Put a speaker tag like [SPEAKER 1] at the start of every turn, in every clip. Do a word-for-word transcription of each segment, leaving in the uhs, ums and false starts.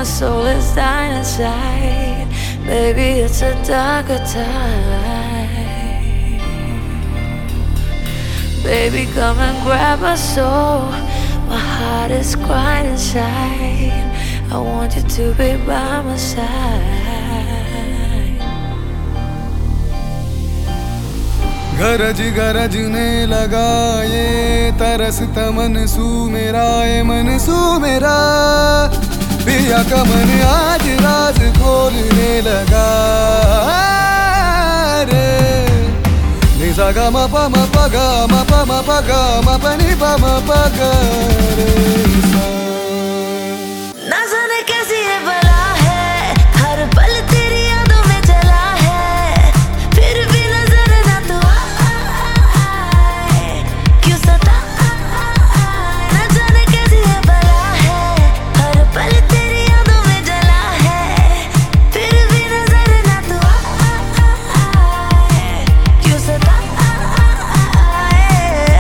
[SPEAKER 1] my soul is dying inside. Baby, it's a darker time. Baby, come and grab my soul. My heart is crying inside. I want you to be by my side.
[SPEAKER 2] गरज गरजने लगा ये तरसता मनसू मेरा, ये मनसू मेरा पिया का मन आज राज खोलने लगा रे। निसा गा मा पा मा पा गा मा पा मा पा गा मा पा नि पा मा पा गा रे सा।
[SPEAKER 1] ना जाने कैसी ये बला है, हर पल तेरी यादों में जला है, फिर भी नजर ना तू आए, क्यों सताए। ना जाने कैसी ये बला है, हर पल तेरी यादों में जला है, फिर भी नजर ना तू आए, क्यों सताए।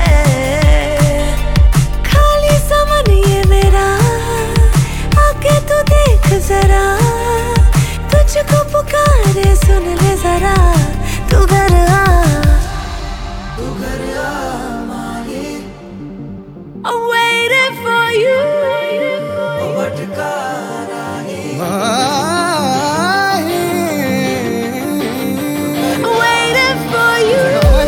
[SPEAKER 1] खाली सा मन ये मेरा, आके तू देख जरा, तुझको पुकारे सुन ले जरा, तू घर आ, तू घर आ माही। I'm waiting for you. भटका राही। I'm waiting for you.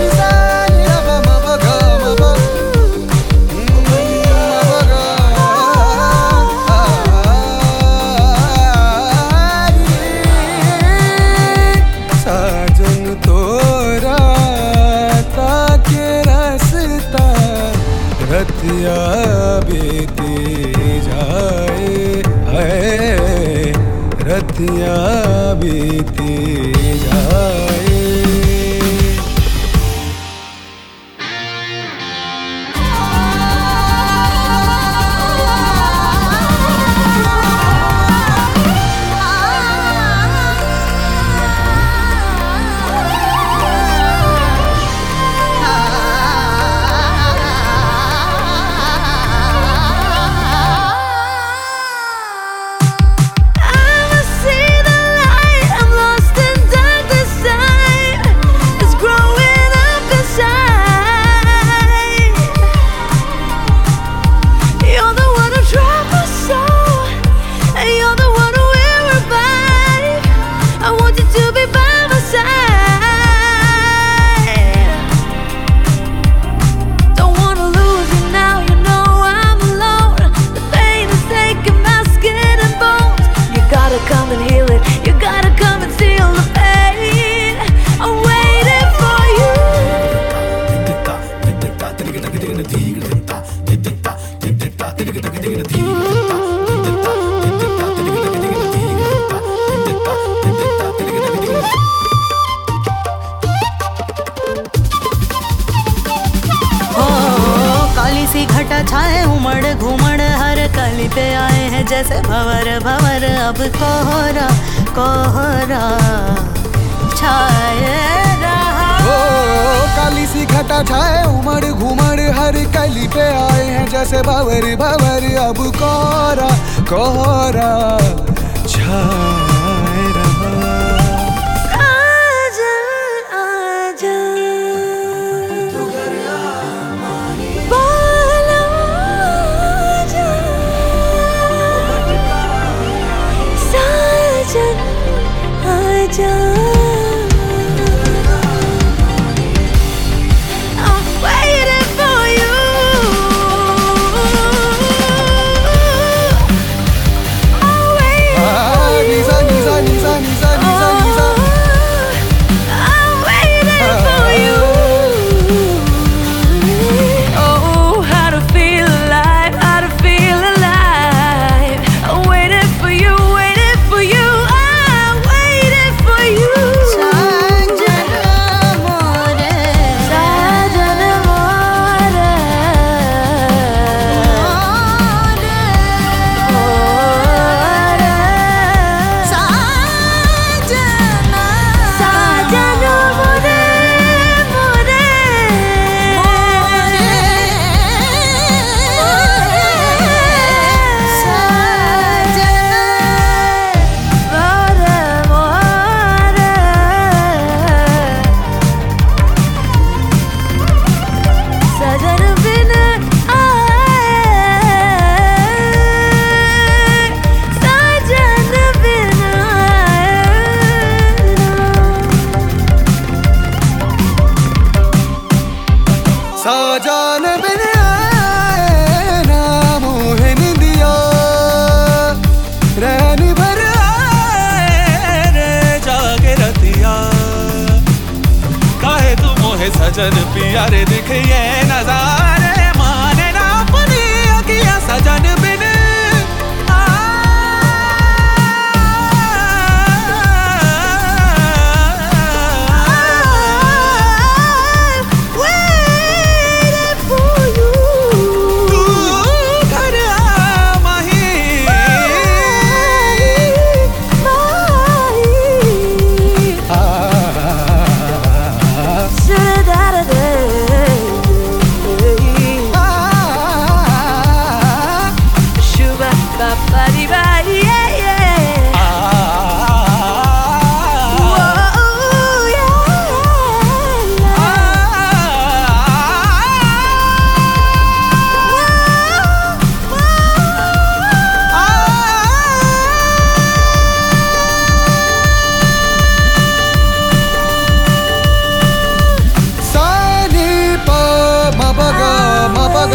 [SPEAKER 2] साजन तोरा ताके रास्ता रतिया बीती जाए है, रतिया बीती जाए। Come and heal it. You gotta come and seal the pain. I'm waiting for you.
[SPEAKER 3] हो काली सी घटा छाए उमड़ घुमड़ हर कली पे आए हैं जैसे भंवर भंवर। अब कोहरा कोहरा छाए रहा।
[SPEAKER 2] ओ काली सी घटा छाए उमड़ घुमड़ हर कली पे आए हैं जैसे भंवर भंवर। अब कोहरा कोहरा छाए रहा।
[SPEAKER 1] आजा आजा तू घर आ माही। बोलो आजा साजन आजा। For you
[SPEAKER 2] सजन प्यारे दिख ये नजारे माने ना अपनी अखियां सजन बिन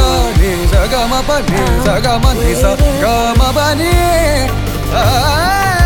[SPEAKER 2] Ni sa ga ma ni sa ga ma ba ni.